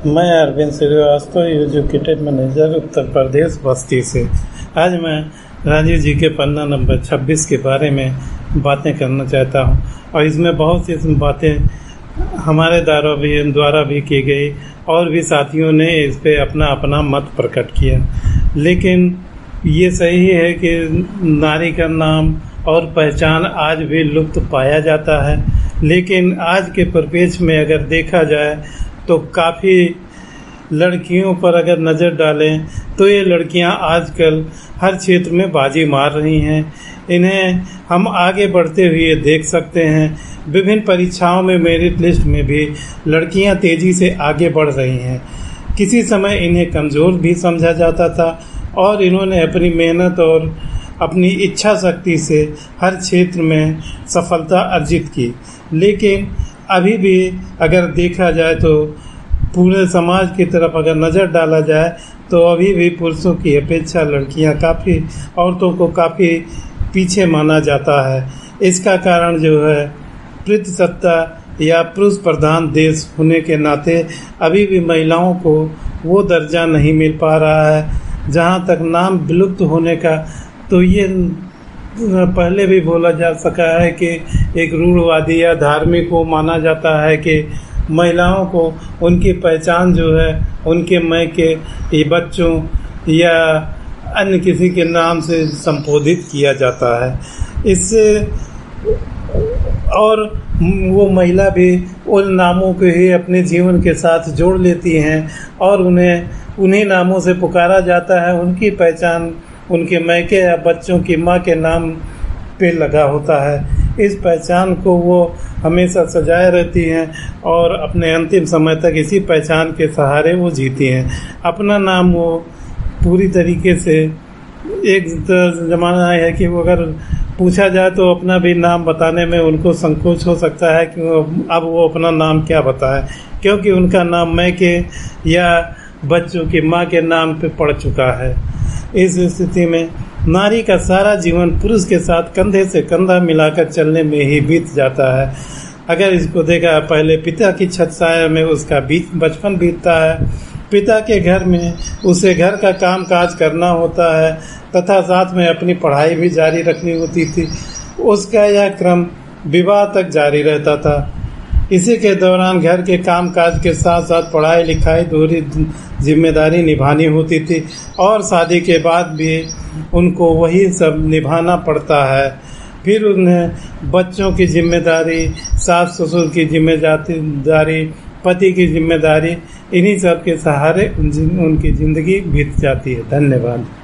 मैं Arvind Srivastava, educated manager, Uttar Pradesh, Basti से। आज मैं राजीव जी के पन्ना नंबर 26 के बारे में बातें करना चाहता हूं और इसमें बहुत सी बातें हमारे द्वारा भी की गई और भी साथियों ने इस पे अपना अपना मत प्रकट किया। लेकिन ये सही है कि नारी का नाम और पहचान आज भी लुप्त पाया जाता है, लेकिन आज के परिप्रेक्ष्य में अगर देखा जाए तो काफ़ी लड़कियों पर अगर नज़र डालें तो ये लड़कियां आजकल हर क्षेत्र में बाजी मार रही हैं। इन्हें हम आगे बढ़ते हुए देख सकते हैं। विभिन्न परीक्षाओं में मेरिट लिस्ट में भी लड़कियां तेज़ी से आगे बढ़ रही हैं। किसी समय इन्हें कमज़ोर भी समझा जाता था और इन्होंने अपनी मेहनत और अपनी इच्छा शक्ति से हर क्षेत्र में सफलता अर्जित की। लेकिन अभी भी अगर देखा जाए तो पूरे समाज की तरफ अगर नज़र डाला जाए तो अभी भी पुरुषों की अपेक्षा लड़कियां औरतों को काफ़ी पीछे माना जाता है। इसका कारण जो है पितृसत्ता या पुरुष प्रधान देश होने के नाते अभी भी महिलाओं को वो दर्जा नहीं मिल पा रहा है। जहाँ तक नाम विलुप्त होने का, तो ये पहले भी बोला जा सका है कि एक रूढ़वादी या धार्मिक को माना जाता है कि महिलाओं को उनकी पहचान जो है उनके मायके बच्चों या अन्य किसी के नाम से संबोधित किया जाता है। इससे और वो महिला भी उन नामों को ही अपने जीवन के साथ जोड़ लेती हैं और उन्हीं नामों से पुकारा जाता है। उनकी पहचान उनके मायके या बच्चों की माँ के नाम पे लगा होता है। इस पहचान को वो हमेशा सजाए रहती हैं और अपने अंतिम समय तक इसी पहचान के सहारे वो जीती हैं। अपना नाम वो पूरी तरीके से एक ज़माना है कि वो अगर पूछा जाए तो अपना भी नाम बताने में उनको संकोच हो सकता है कि अब वो अपना नाम क्या बताएं, क्योंकि उनका नाम मायके या बच्चों की माँ के नाम पे पड़ चुका है। इस स्थिति में नारी का सारा जीवन पुरुष के साथ कंधे से कंधा मिलाकर चलने में ही बीत जाता है। अगर इसको देखा, पहले पिता की छत छाया में उसका बचपन बीतता है। पिता के घर में उसे घर का काम काज करना होता है तथा साथ में अपनी पढ़ाई भी जारी रखनी होती थी। उसका यह क्रम विवाह तक जारी रहता था। इसी के दौरान घर के काम काज के साथ साथ पढ़ाई लिखाई दोहरी जिम्मेदारी निभानी होती थी और शादी के बाद भी उनको वही सब निभाना पड़ता है। फिर उन्हें बच्चों की जिम्मेदारी, सास ससुर की जिम्मेदारी, पति की जिम्मेदारी, इन्हीं सब के सहारे उनकी ज़िंदगी बीत जाती है। धन्यवाद।